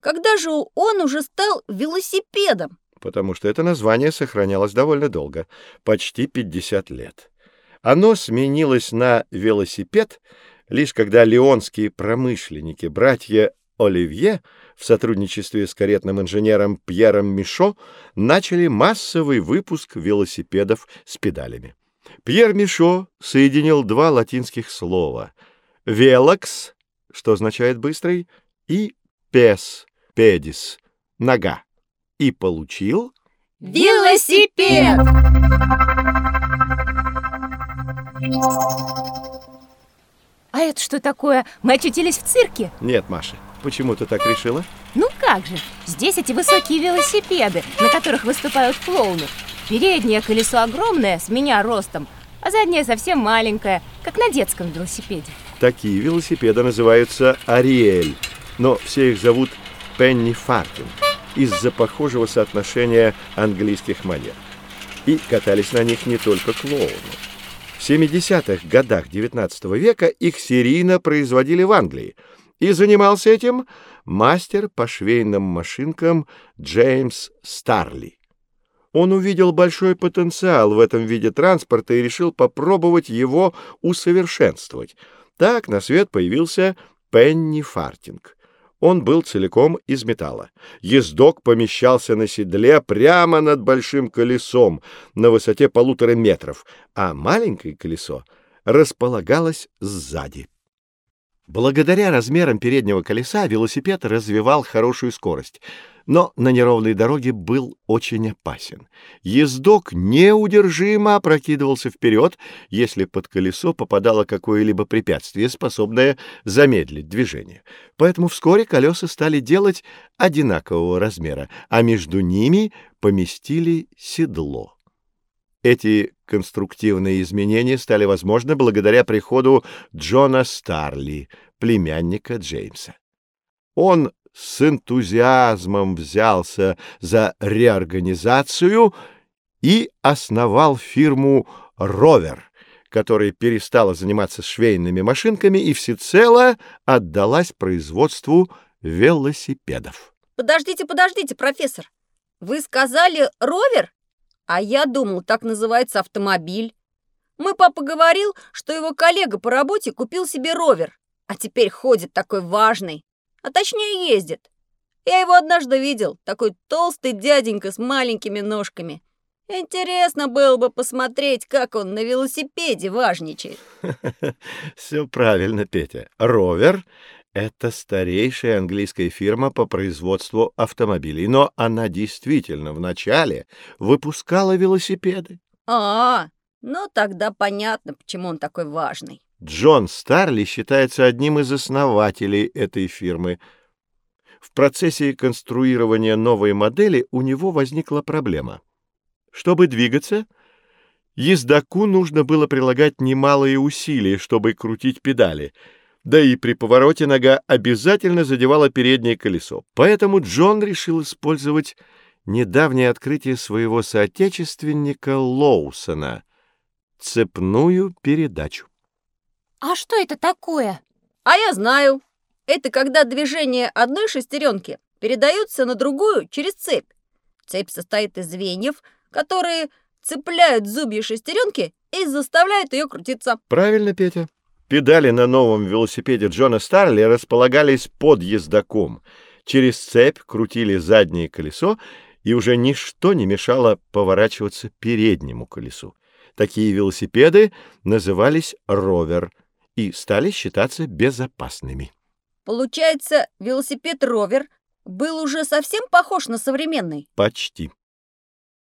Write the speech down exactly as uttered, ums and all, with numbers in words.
Когда же он уже стал велосипедом? Потому что это название сохранялось довольно долго, почти пятьдесят лет. Оно сменилось на велосипед лишь когда лионские промышленники, братья Оливье, в сотрудничестве с каретным инженером Пьером Мишо, начали массовый выпуск велосипедов с педалями. Пьер Мишо соединил два латинских слова «велокс», что означает «быстрый», и «пес», «педис», «нога», и получил велосипед! А это что такое? Мы очутились в цирке? Нет, Маша, почему ты так решила? Ну как же, здесь эти высокие велосипеды, на которых выступают клоуны. Переднее колесо огромное, с меня ростом, а заднее совсем маленькое, как на детском велосипеде. Такие велосипеды называются «Ариэль», но все их зовут «Пенни Фартинг» из-за похожего соотношения английских монет. И катались на них не только клоуны. В семидесятых годах девятнадцатого века их серийно производили в Англии, и занимался этим мастер по швейным машинкам Джеймс Старли. Он увидел большой потенциал в этом виде транспорта и решил попробовать его усовершенствовать. Так на свет появился Пенни Фартинг. Он был целиком из металла. Ездок помещался на седле прямо над большим колесом на высоте полутора метров, а маленькое колесо располагалось сзади. Благодаря размерам переднего колеса велосипед развивал хорошую скорость, но на неровной дороге был очень опасен. Ездок неудержимо опрокидывался вперед, если под колесо попадало какое-либо препятствие, способное замедлить движение. Поэтому вскоре колеса стали делать одинакового размера, а между ними поместили седло. Эти конструктивные изменения стали возможны благодаря приходу Джона Старли, племянника Джеймса. Он с энтузиазмом взялся за реорганизацию и основал фирму «Ровер», которая перестала заниматься швейными машинками и всецело отдалась производству велосипедов. Подождите, подождите, профессор. Вы сказали «ровер»? А я думал, так называется автомобиль. Мой папа говорил, что его коллега по работе купил себе ровер, а теперь ходит такой важный, а точнее ездит. Я его однажды видел, такой толстый дяденька с маленькими ножками. Интересно было бы посмотреть, как он на велосипеде важничает. Все правильно, Петя. Ровер — это старейшая английская фирма по производству автомобилей, но она действительно вначале выпускала велосипеды. А, ну тогда понятно, почему он такой важный. Джон Старли считается одним из основателей этой фирмы. В процессе конструирования новой модели у него возникла проблема. Чтобы двигаться, ездаку нужно было прилагать немалые усилия, чтобы крутить педали, да и при повороте нога обязательно задевала переднее колесо. Поэтому Джон решил использовать недавнее открытие своего соотечественника Лоусона — цепную передачу. А что это такое? А я знаю. Это когда движение одной шестеренки передается на другую через цепь. Цепь состоит из звеньев, которые цепляют зубья шестеренки и заставляют ее крутиться. Правильно, Петя. Педали на новом велосипеде Джона Старли располагались под ездаком. Через цепь крутили заднее колесо, и уже ничто не мешало поворачиваться переднему колесу. Такие велосипеды назывались «ровер» и стали считаться безопасными. Получается, велосипед «ровер» был уже совсем похож на современный? Почти.